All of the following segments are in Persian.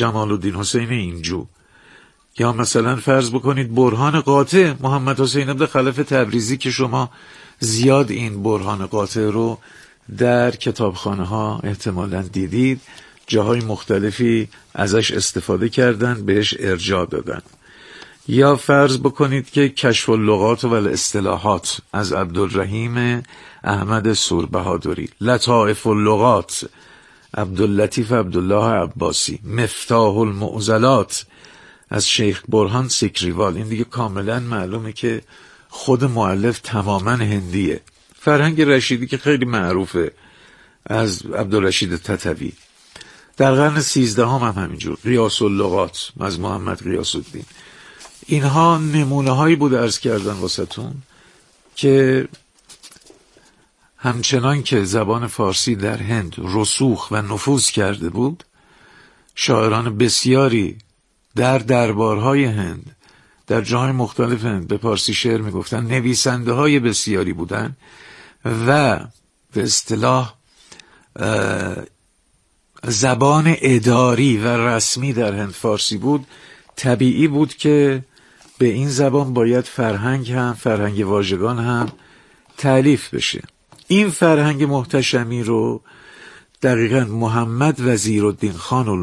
جمال الدین حسین اینجو، یا مثلا فرض بکنید برهان قاطع محمد حسین بن خلف تبریزی که شما زیاد این برهان قاطع رو در کتابخانه ها احتمالاً دیدید، جاهای مختلفی ازش استفاده کردن، بهش ارجاع دادن. یا فرض بکنید که کشف اللغات و الاصطلاحات از عبدالرحیم احمد سوربهادری، لطائف اللغات عبداللطیف عبدالله عباسی، مفتاح المعضلات از شیخ برهان سکریوال. این دیگه کاملا معلومه که خود مؤلف تماما هندیه. فرهنگ رشیدی که خیلی معروفه از عبدالرشید تتوی، در قرن 13 هم همینجور، قیاس اللغات از محمد غیاث الدین. اینها نمونه هایی بود عرض کردن واسهتون که همچنان که زبان فارسی در هند رسوخ و نفوذ کرده بود، شاعران بسیاری در دربارهای هند در جاهای مختلف هند به فارسی شعر میگفتن، نویسنده های بسیاری بودن و به اصطلاح زبان اداری و رسمی در هند فارسی بود. طبیعی بود که به این زبان باید فرهنگ واژگان هم تألیف بشه. این فرهنگ محتشمی رو دقیقاً محمد وزیرالدین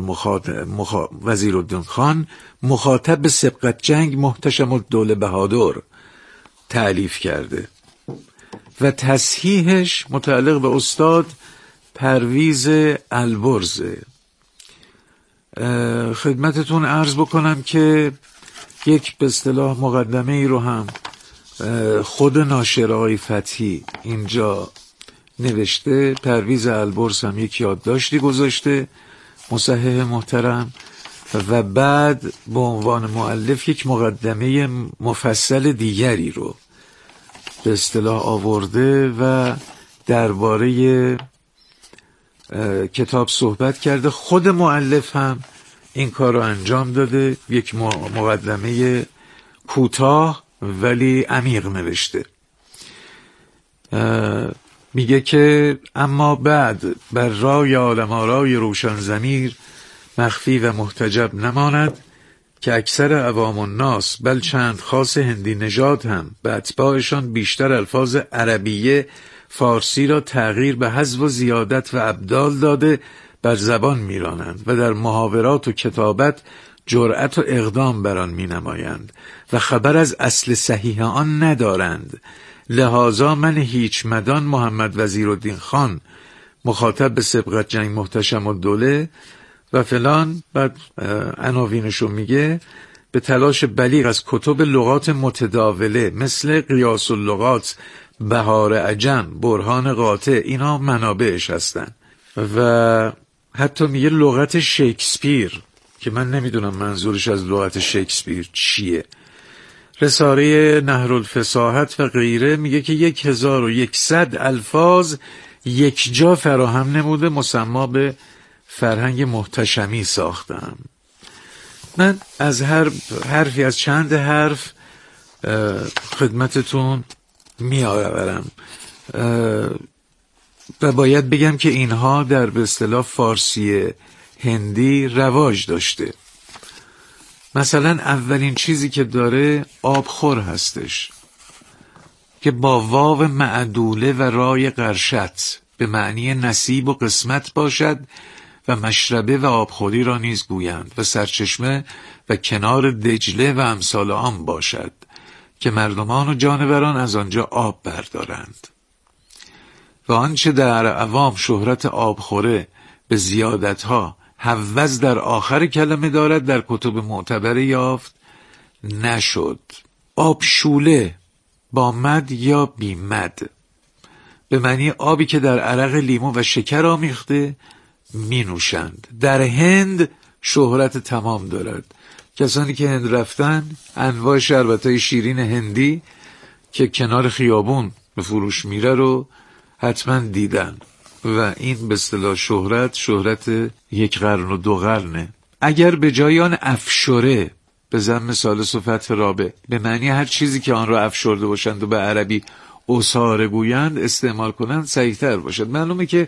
خان مخاطب به سبقت جنگ محتشم الدوله بهادر تألیف کرده و تصحیحش متعلق به استاد پرویز البرز. خدمتتون عرض بکنم که یک به اصطلاح مقدمه ای رو هم خود ناشر آقای فتحی اینجا نوشته. پرویز البرز هم یک یادداشتی گذاشته، مصحح محترم، و بعد به عنوان مؤلف یک مقدمه مفصل دیگری رو به اصطلاح آورده و درباره کتاب صحبت کرده. خود مؤلف هم این کار رو انجام داده، یک مقدمه کوتاه ولی عمیق نوشته. میگه که اما بعد بر رای عالم آرای روشن ضمیر مخفی و محتجب نماند که اکثر عوام الناس بل چند خاص هندی نژاد هم به اتباعشان بیشتر الفاظ عربیه فارسی را تغییر به حذف و زیادت و ابدال داده بر زبان میرانند و در محاورات و کتابت جرأت و اقدام بر آن مینمایند و خبر از اصل صحیح آن ندارند. لذا من هیچ مدان محمد وزیرالدین خان مخاطب به سبقت جنگ محتشم الدوله و فلان، بعد عناوینشو میگه، به تلاش بلیغ از کتب لغات متداوله مثل قیاس اللغات، بهار عجم، برهان قاطع، اینا منابعش هستن. و حتی میگه لغت شکسپیر که من نمیدونم منظورش از لغت شکسپیر چیه. رساله نهر الفصاحت و غیره میگه که 1100 الفاظ یک جا فراهم نموده مسما به فرهنگ محتشمی ساختم. من از هر حرفی از چند حرف خدمتتون میآورم و باید بگم که اینها در به اصطلاح فارسی هندی رواج داشته. مثلا اولین چیزی که داره آبخور هستش که با واو معدوله و رای قرشت به معنی نصیب و قسمت باشد و مشربه و آبخوری را نیز گویند و سرچشمه و کنار دجله و امثال آن باشد که مردمان و جانوران از آنجا آب بردارند. و آنچه در عوام شهرت آبخوره به زیادتها حوز در آخر کلمه دارد در کتب معتبره یافت نشد. آب شوله با مد یا بی مد به معنی آبی که در عرق لیمو و شکر آمیخته می نوشند. در هند شهرت تمام دارد. کسانی که هند رفتن انواع شربتای شیرین هندی که کنار خیابون به فروش میره رو حتما دیدن و این به اصطلاح شهرت 1 قرن و 2 قرنه. اگر به جای آن افشوره به ضم ثالث و فتح رابع به معنی هر چیزی که آن را افشرده باشند و به عربی اساره گویند استعمال کنند صحیح‌تر باشد. معلومه که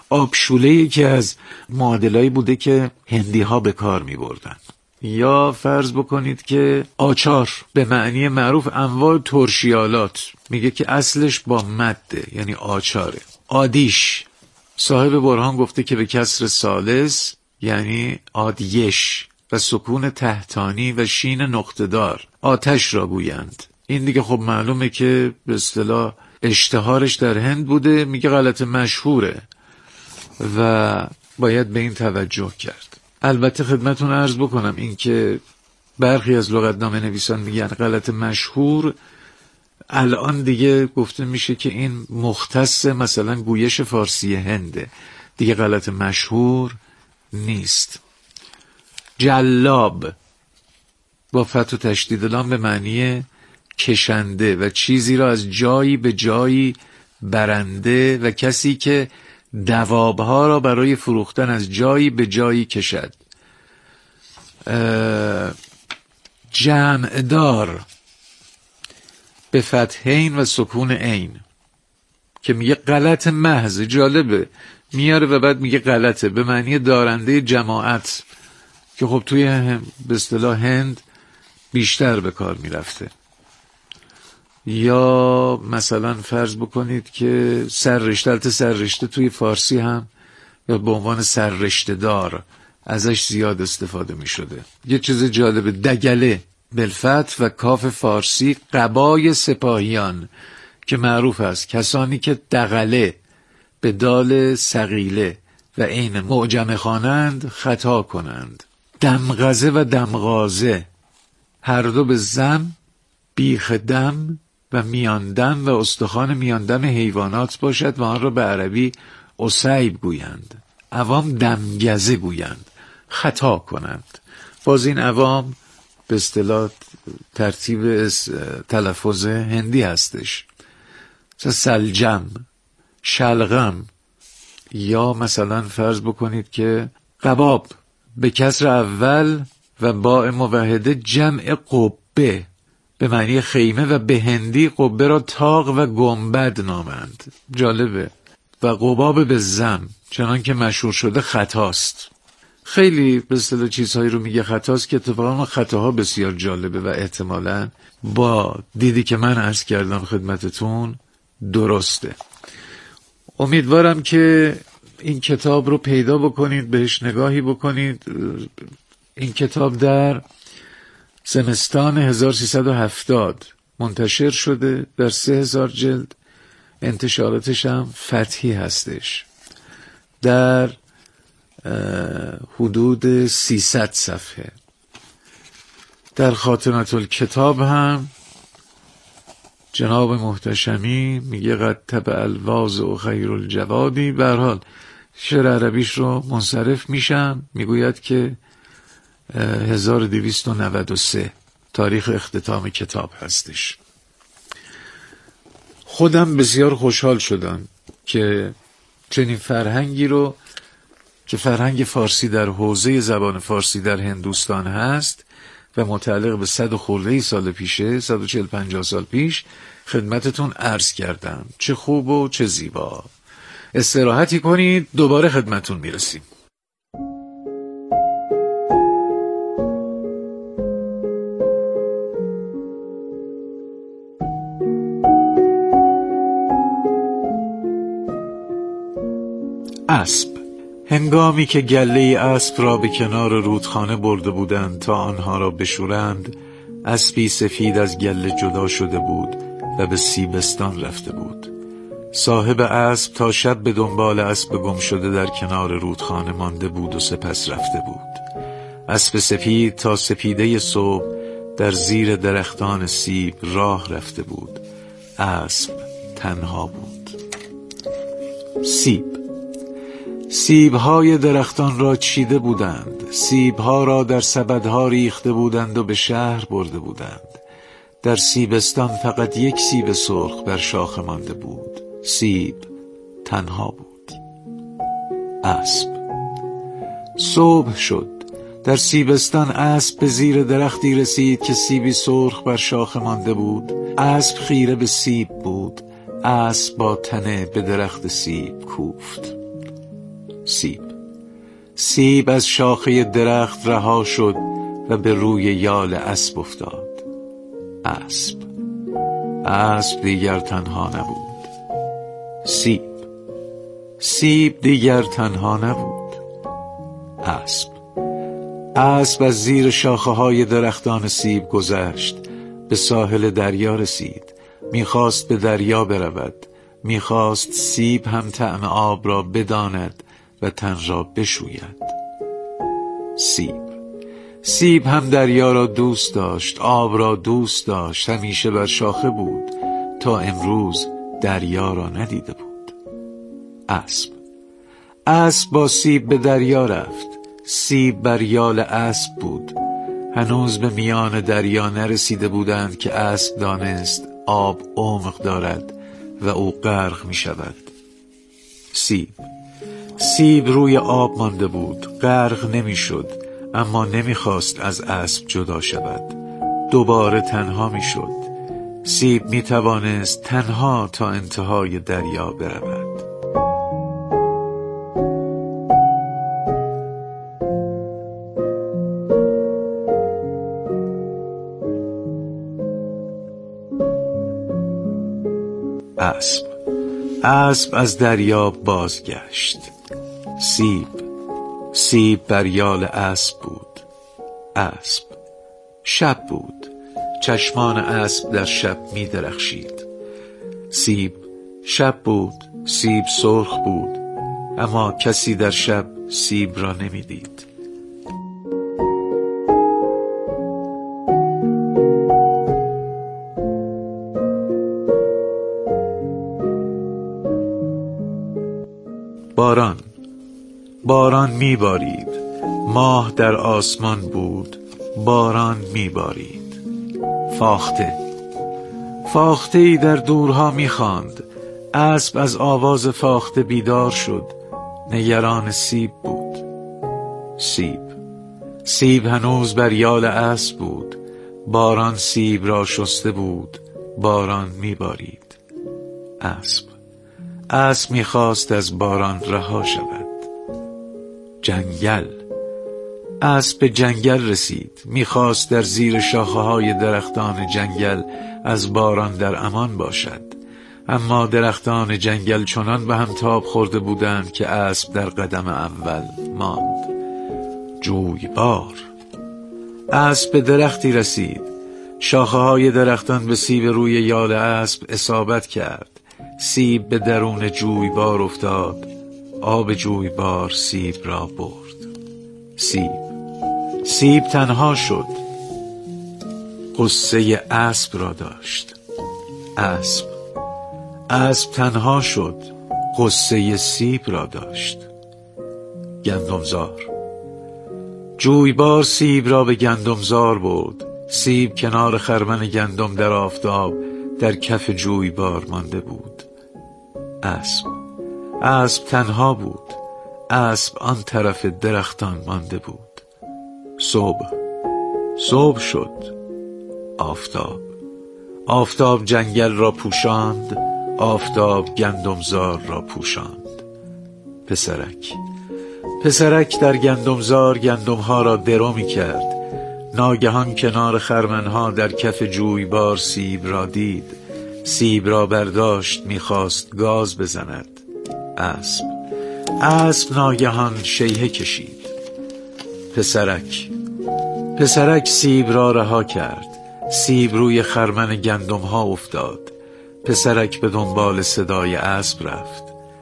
آبشوله‌ای که از معادلایی بوده که هندی ها به کار می بردن. یا فرض بکنید که آچار به معنی معروف انواع ترشیالات، میگه که اصلش با مده، یعنی آچاره. آدیش صاحب برهان گفته که به کسر ثالث یعنی آدیش و سکون تحتانی و شین نقطه‌دار آتش را گویند. این دیگه خب معلومه که به اصطلاح اشتهارش در هند بوده، میگه غلط مشهوره و باید به این توجه کرد. البته خدمتون عرض بکنم این که برخی از لغتنامه نویسان میگن غلط مشهور، الان دیگه گفته میشه که این مختص مثلا گویش فارسی هنده، دیگه غلط مشهور نیست. جلاب با فتح و تشدید لام به معنی کشنده و چیزی را از جایی به جایی برنده و کسی که دوابها را برای فروختن از جایی به جایی کشد. جمع دار به فتحین و سکون عین که میگه غلط محض، جالبه میاره و بعد میگه غلطه به معنی دارنده جماعت که خب توی به اصطلاح هند بیشتر به کار میرفته. یا مثلا فرض بکنید که سررشته توی فارسی هم یا به عنوان سررشته دار ازش زیاد استفاده می شده. یه چیز جالبه، دگله بالفتح و کاف فارسی قبای سپاهیان که معروف است، کسانی که دغله به دال ثقیله و عین معجم خوانند خطا کنند. دمغزه و دمغازه هر دو به زم، بیخ دم و میاندم و استخوان میاندم حیوانات باشد و آن را به عربی اصیب گویند. عوام دمگزه گویند، خطا کنند. باز این عوام به اصطلاح ترتیب تلفظ هندی هستش. سلجم، شلغم. یا مثلا فرض بکنید که قباب به کسر اول و باء موحده جمع قبه به معنی خیمه و به هندی قبه را تاق و گنبد نامند. جالبه. و قباب به زم چنان که مشهور شده خطاست. خیلی به اصطلاح چیزهایی رو میگه خطاست که اتفاقا خطاها بسیار جالبه و احتمالاً با دیدی که من عرض کردم خدمتتون درسته. امیدوارم که این کتاب رو پیدا بکنید، بهش نگاهی بکنید. این کتاب در زمستان 1370 منتشر شده در 3000 جلد، انتشاراتش هم فتحی هستش، در حدود 300 صفحه. در خاتمه الکتاب هم جناب محتشمی میگه قد تبع الواضع خیر الجوادی. به هر حال شعر عربیش رو منصرف میشم، میگوید که 1293 تاریخ اختتام کتاب هستش. خودم بسیار خوشحال شدم که چنین فرهنگی رو که فرهنگ فارسی در حوزه زبان فارسی در هندوستان هست و متعلق به 100 و خورده سال پیشه، 140-150 سال پیش خدمتتون عرض کردم. چه خوب و چه زیبا. استراحتی کنید، دوباره خدمتتون میرسیم. اسب. هنگامی که گله اسب را به کنار رودخانه برده بودند تا آنها را بشورند، اسبی سفید از گله جدا شده بود و به سیبستان رفته بود. صاحب اسب تا شب به دنبال اسب گم شده در کنار رودخانه مانده بود و سپس رفته بود. اسب سفید تا سپیده صبح در زیر درختان سیب راه رفته بود. اسب تنها بود. سیب‌های درختان را چیده بودند، سیب‌ها را در سبدها ریخته بودند و به شهر برده بودند. در سیبستان فقط یک سیب سرخ بر شاخه مانده بود. سیب تنها بود. اسب. صبح شد. در سیبستان اسب به زیر درختی رسید که سیبی سرخ بر شاخه مانده بود. اسب خیره به سیب بود. اسب با تنه به درخت سیب کوفت. سیب از شاخه درخت رها شد و به روی یال اسب افتاد. اسب دیگر تنها نبود. سیب دیگر تنها نبود. اسب از زیر شاخه های درختان سیب گذشت، به ساحل دریا رسید. میخواست به دریا برود، میخواست سیب هم طعم آب را بداند و تن را بشوید. سیب هم دریا را دوست داشت، آب را دوست داشت، همیشه بر شاخه بود تا امروز دریا را ندیده بود. اسب با سیب به دریا رفت. سیب بر یال اسب بود. هنوز به میان دریا نرسیده بودند که اسب دانست آب عمق دارد و او غرق می شود. سیب روی آب مانده بود، غرق نمی شد، اما نمی خواست از اسب جدا شود. دوباره تنها می شد. سیب می توانست تنها تا انتهای دریا برود. اسب از دریا بازگشت. سیب بر یال اسب بود. شب بود. چشمان اسب در شب می درخشید. شب بود. سیب سرخ بود، اما کسی در شب سیب را نمی دید. باران میبارید. ماه در آسمان بود. باران میبارید. فاخته ای در دورها میخواند. اسب از آواز فاخته بیدار شد. نگران سیب بود. سیب هنوز بر یال اسب بود. باران سیب را شسته بود. باران میبارید. اسب میخواست از باران رها شود. اسب به جنگل رسید. میخواست در زیر شاخه های درختان جنگل از باران در امان باشد، اما درختان جنگل چنان به هم تاب خورده بودند که اسب در قدم اول ماند. جویبار. اسب به درختی رسید. شاخه های درختان به سیب روی یال اسب اصابت کرد. سیب به درون جویبار افتاد. آب جویبار سیب را برد. سیب تنها شد. قصه اسب را داشت. اسب تنها شد. قصه سیب را داشت. گندمزار. جویبار سیب را به گندمزار برد. سیب کنار خرمن گندم در آفتاب در کف جویبار مانده بود. اسب تنها بود. اسب آن طرف درختان مانده بود. صبح شد. آفتاب جنگل را پوشاند. آفتاب گندمزار را پوشاند. پسرک در گندمزار گندمها را درو می کرد. ناگهان کنار خرمنها در کف جویبار سیب را دید. سیب را برداشت، میخواست گاز بزند. اسب ناگهان شیهه کشید. پسرک سیب را رها کرد. سیب روی خرمن گندمها افتاد. پسرک به دنبال صدای اسب رفت.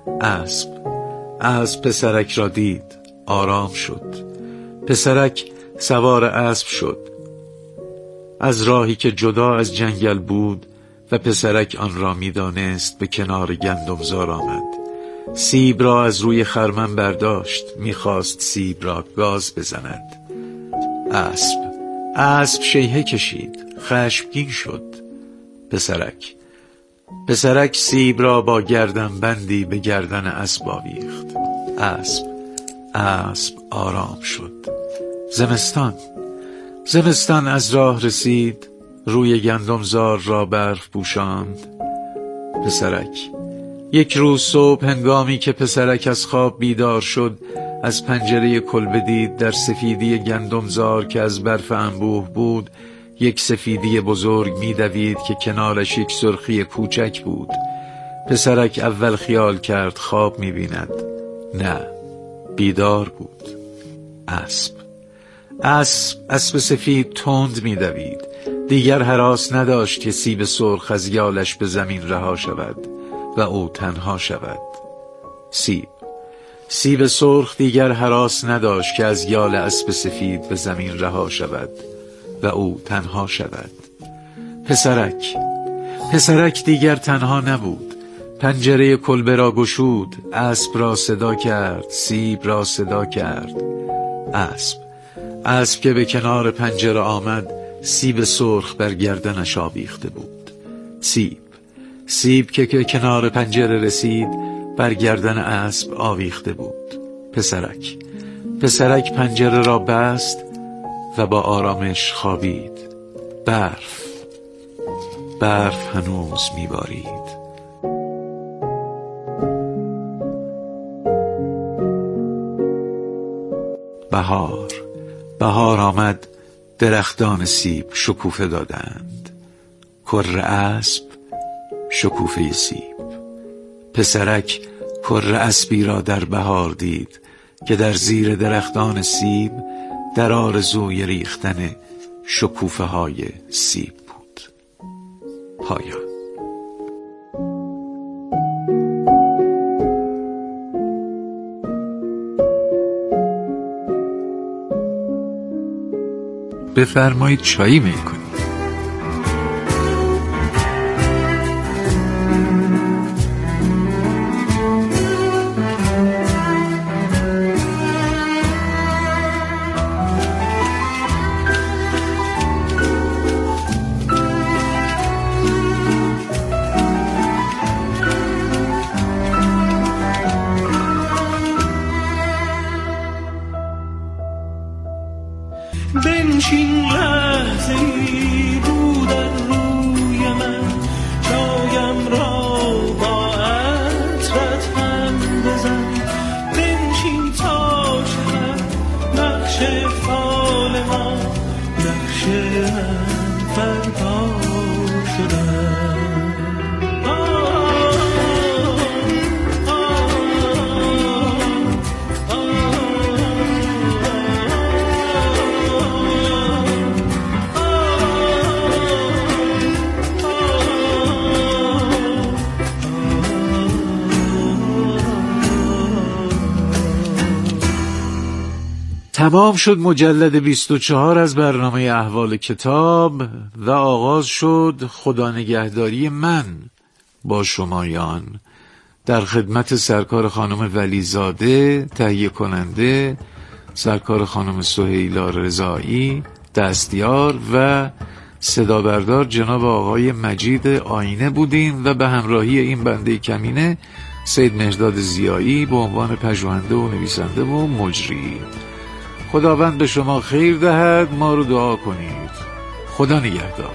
اسب پسرک را دید. آرام شد. پسرک سوار اسب شد. از راهی که جدا از جنگل بود و پسرک آن را میدانست به کنار گندمزار آمد. سیب را از روی خرمن برداشت. میخواست سیب را گاز بزند. اسب شیهه کشید. خشمگین شد. پسرک سیب را با گردن بندی به گردن اسب آویخت. اسب آرام شد. زمستان از راه رسید. روی گندمزار را برف پوشاند. یک روز صبح هنگامی که پسرک از خواب بیدار شد، از پنجره کلبه دید در سفیدی گندمزار که از برف انبوه بود یک سفیدی بزرگ می‌دوید که کنارش یک سرخی کوچک بود. پسرک اول خیال کرد خواب می‌بیند. نه، بیدار بود. اسب سفید تند می‌دوید. دیگر هراس نداشت که سیب سرخ از یالش به زمین رها شود و او تنها شود. سیب سرخ دیگر هراس نداشت که از یال اسب سفید به زمین رها شود و او تنها شود. پسرک دیگر تنها نبود. پنجره کلبه را گشود، اسب را صدا کرد، سیب را صدا کرد. اسب که به کنار پنجره آمد، سیب سرخ بر گردنش آویخته بود. سیب که کنار پنجره رسید، بر گردن اسب آویخته بود. پسرک پنجره را بست و با آرامش خوابید. برف هنوز میبارید. بهار آمد. درختان سیب شکوفه دادند. کره اسب، شکوفه سیب. پسرک کره اسبی را در بهار دید که در زیر درختان سیب در آرزوی ریختن شکوفه های سیب بود. پایان. بفرمایید چایی میکنید. بنشین لحظه‌ای رو در روی من، چایم را با عطرت هم بزن. بنشین تا شود نقش فال ما، نقش من فردا شدن. تمام شد مجلد 24 از برنامه احوال کتاب و آغاز شد خدا نگهداری من با شمایان در خدمت سرکار خانم ولیزاده تهیه کننده، سرکار خانم سهیلا رضایی دستیار و صدا بردار جناب آقای مجید آینه بودیم و به همراهی این بنده کمینه سید مهرداد ضیایی به عنوان پژوهنده و نویسنده و مجری. خداوند به شما خیر دهد. ما رو دعا کنید. خدا نگهدار.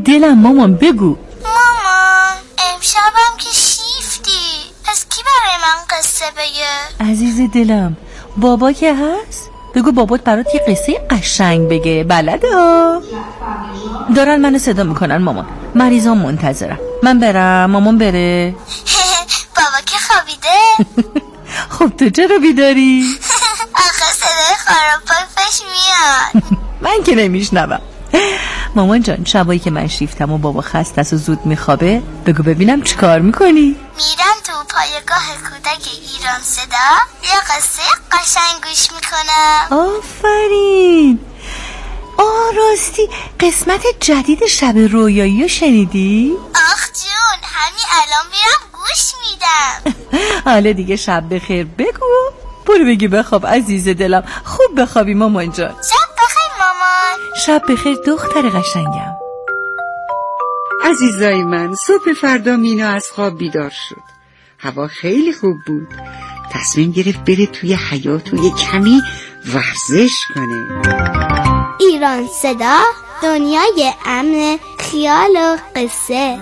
دلم مامان بگو. مامان امشبم که شیفتی، پس کی برای من قصه بگه؟ عزیز دلم بابا که هست، بگو بابات برات یه قصه قشنگ بگه، بلده ها. دارن منو صدا میکنن مامان، مریضان منتظرم، من برم مامان بره. بابا که خوابیده. خب تو چرا بیداری؟ آخه صدای خراباش میاد. من که نمیشنوم. مامان جان شبایی که من شیفتم و بابا خسته است و زود میخوابه، بگو ببینم چی کار میکنی؟ میرم تو پایگاه کودک ایران صدا، یه قصه قشنگ گوش میکنم. آفرین. راستی قسمت جدید شب رویایی رو شنیدی؟ آخ جون همین الان میرم گوش میدم. حالا دیگه شب بخیر بگو، برو بگی بخواب عزیز دلم، خوب بخوابی مامان جان. شب بخیر مامان. شب بخیر دختر قشنگم. عزیزای من، صبح فردا مینا از خواب بیدار شد. هوا خیلی خوب بود. تصمیم گرفت بره توی حیاط و یه کمی ورزش کنه. ایران صدا، دنیای امن، خیال و قصه.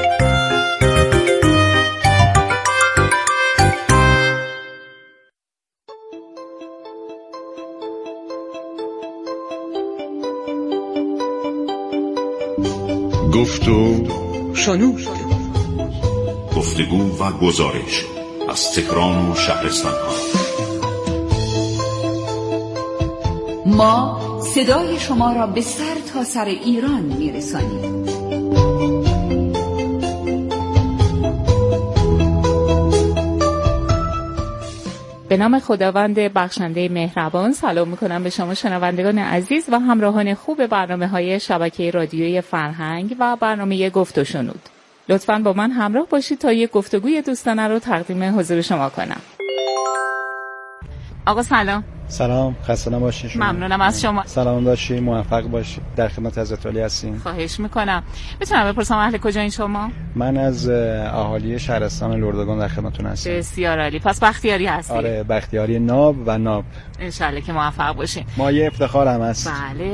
گفت و شنود. گفتگو و گزارش از تهران و شهرستان ها. ما صدای شما را به سر تا سر ایران میرسانیم. به نام خداوند بخشنده مهربان سلام میکنم به شما شنوندگان عزیز و همراهان خوب برنامه‌های شبکه رادیویی فرهنگ و برنامه گفت و شنود. لطفاً با من همراه باشید تا یک گفتگوی دوستانه رو تقدیم حضور شما کنم. آقا سلام. سلام، خسته نباشید. ممنونم از شما. سلام داشتی، موفق باشی. در خدمت حضرت علی هستیم. خواهش میکنم. میتونم بپرسم اهل کجایین شما؟ من از اهالی شهرستان لردگان در خدمتتون هستم. بسیار عالی. پس بختیاری هستی؟ آره، بختیاری ناب و ناب. انشالله که موفق باشین. ما یه افتخار هم هست.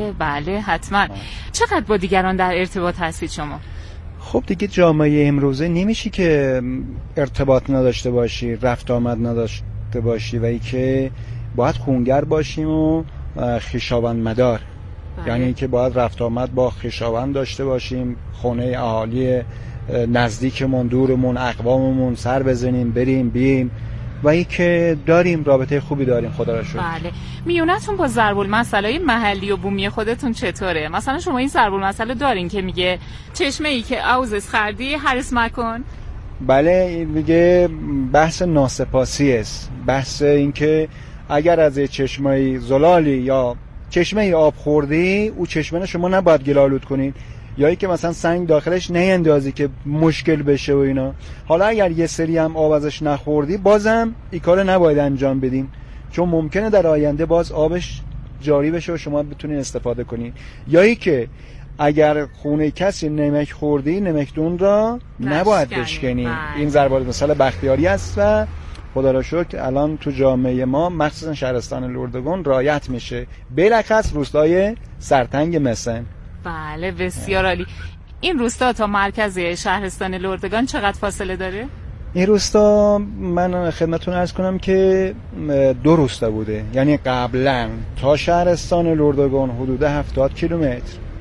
بله حتما. چقدر با دیگران در ارتباط هستید شما؟ خب دیگه جامعه امروزه نمیشه که ارتباط نداشته باشی، رفت آمد نداشته باشی و ای که باید خونگر باشیم و خویشاوند مدار. یعنی که باید رفت آمد با خویشاوند داشته باشیم، خونه اهالی نزدیکمون، دورمون، اقواممون سر بزنیم، بریم بیم و ای که داریم رابطه خوبی داریم خدا را شکر. بله. میونتون با ضرب المثل محلی و بومی خودتون چطوره؟ مثلا شما این ضرب المثل دارین که میگه چشمه ای که آوزش خردی حرس مکن؟ بله، میگه بحث ناسپاسی است. بحث این که اگر از چشمه زلالی یا چشمه آب خوردی، او چشمه شما نباید گلالود کنین، یا ای که مثلا سنگ داخلش نیندازی که مشکل بشه و اینا. حالا اگر یه سری هم آب ازش نخوردی، بازم این کار نباید انجام بدین، چون ممکنه در آینده باز آبش جاری بشه و شما بتونین استفاده کنین. یا ای که اگر خونه کسی نمک خوردی، نمکدون را نباید بشکنی. این ضرب المثل بختیاری است و خدا را شکر الان تو جامعه ما مخصوصا شهرستان لردگان رعایت میشه، بلخص روستای سرتنگ مسن. بله بسیار عالی. این روستا تا مرکز شهرستان لردگان چقدر فاصله داره؟ این روستا من خدمتتون عرض کنم که 2 روستا بوده، یعنی قبلا تا شهرستان لردگان حدود 70 کیلومتر،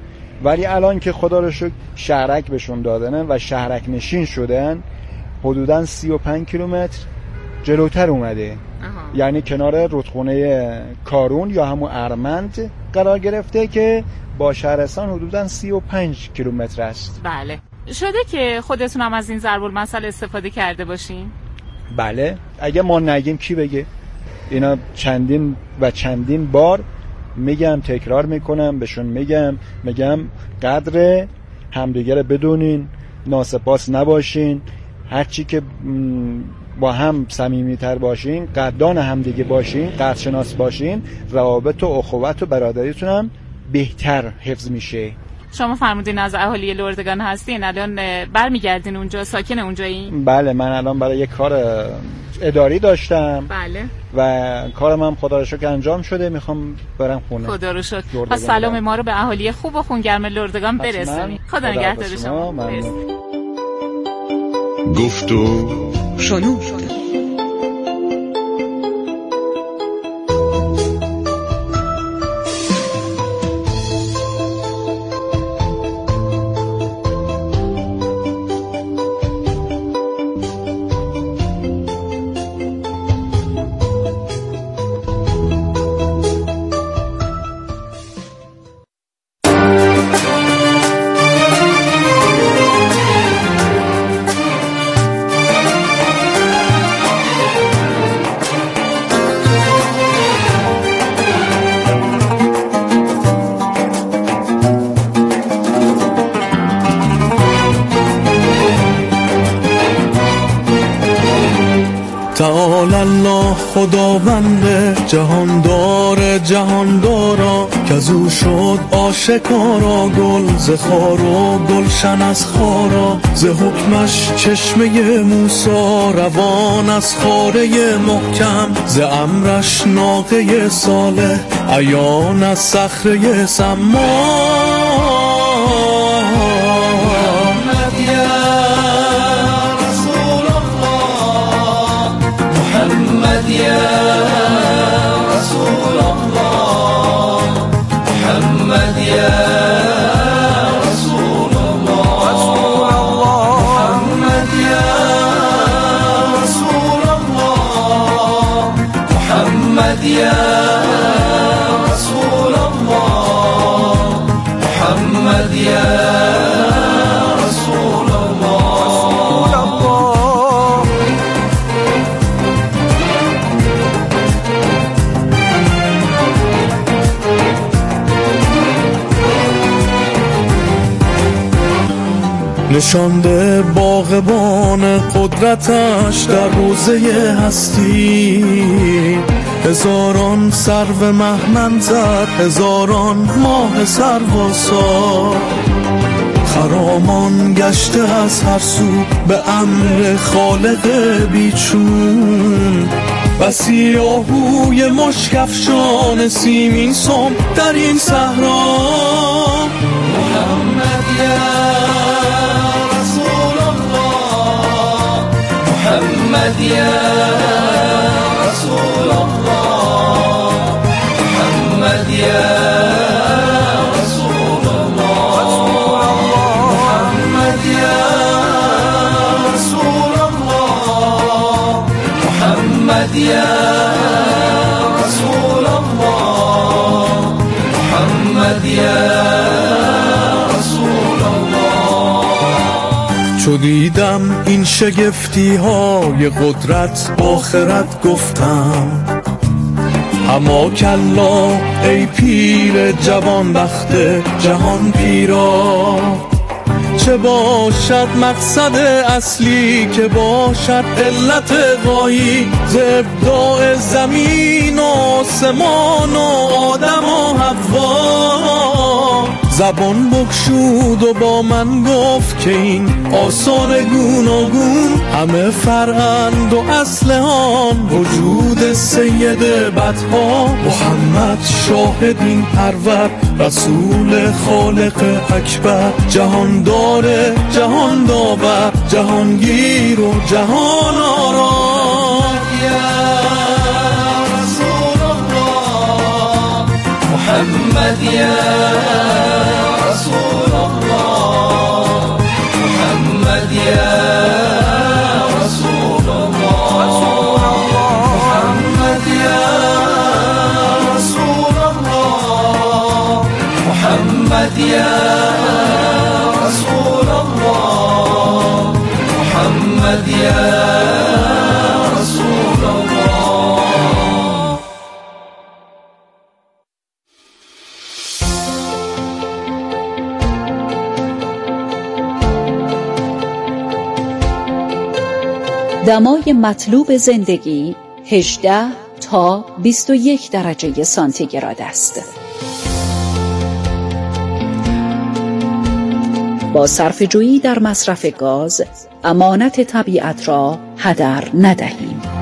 ولی الان که خدا رو شکر شهرک بهشون دادن و شهرک نشین شدن، حدوداً 35 کیلومتر جلوتر اومده. یعنی کنار رودخونه کارون یا همون ارمند قرار گرفته که با شهرستان حدوداً 35 کیلومتر است. بله. شده که خودتون هم از این ضرب المثل استفاده کرده باشین؟ بله، اگه ما نگیم کی بگه؟ اینا چندین بار میگم، تکرار میکنم بهشون، میگم قدر همدیگه بدونین، ناسپاس نباشین، هرچی که با هم صمیمیتر باشین، قدردان همدیگه باشین، قدرشناس باشین، روابط و اخوت و برادریتون هم بهتر حفظ میشه. شما فرمودین از اهالی لردگان هستین، الان برمیگردین اونجا، ساکن اونجایین؟ بله، من الان برای یک کار اداری داشتم. بله. و کارم هم خدا رو شکر انجام شده، میخوام برم خونه. خدا رو شکر. پس سلام ما رو به اهالی خوب و خونگرم لردگان برسونید. خدا نگهدار شما. گفت و شنود. تعالی الله خداوند جهاندار جهاندارا، که از او شد آشکارا گل ز خار و گلشن از خارا. ز حکمش چشمه موسی روان از خاره محکم، ز امرش ناقه صالح عیان از صخره سما. نشانده باغبان قدرتش در روزه هستی، هزاران سرو مهمن زد، هزاران ماه سرواسا. خرامان گشته از هر سو به امر خالق بیچون، بسی آهوی مشکفشان سیمین سم در این صحرا. محمد یا رسول الله، محمد یا رسول الله، محمد یا رسول الله، محمد یا رسول الله، محمد یا رسول الله، محمد یا چو دیدم این شگفتی های قدرت با خرد گفتم، اما کلا ای پیر جوان بخت جهان پیرا. چه باشد مقصد اصلی که باشد علت غایی، ز ابداع زمین و آسمان و آدم و حوا. زبان بگشود و با من گفت که این آثار گوناگون همه فرعند و اصل آن وجود سید بدها. محمد شاهد این پرور، رسول خالق اکبر، جهاندار جهان داور، جهانگیر و جهان آرا. یا رسول الله، محمد یا رسول الله، محمد یا رسول الله، محمد یا رسول الله، محمد یا رسول الله، محمد یا رسول الله. دمای مطلوب زندگی 18 تا 21 درجه سانتیگراد است. با صرفه‌جویی در مصرف گاز امانت طبیعت را هدر ندهیم.